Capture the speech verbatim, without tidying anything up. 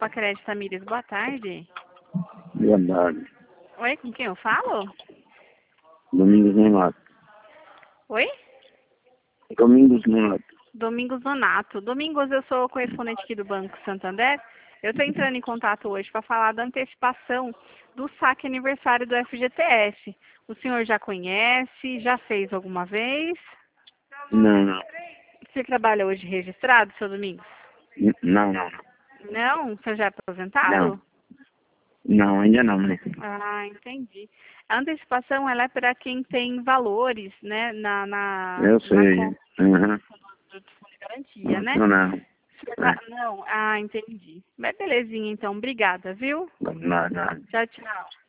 Pacred Tamires, boa tarde. Boa tarde. Oi, com quem eu falo? Domingos Nonato. Oi? Domingos Nonato. Domingos Nonato. Domingos, eu sou correspondente aqui do Banco Santander. Eu estou entrando em contato hoje para falar da antecipação do saque aniversário do F G T S. O senhor já conhece? Já fez alguma vez? Não, não. Você trabalha hoje registrado, seu Domingos? N- Não, não, não. Não? Você já é aposentado? Não. Não, ainda não, né? Ah, entendi. A antecipação, ela é para quem tem valores, né, na, na, Eu na sei. conta Uhum. do fundo de garantia, né? Não, não. Você tá- É. Não, ah, entendi. Mas belezinha, então. Obrigada, viu? Não, não. Tchau, tchau.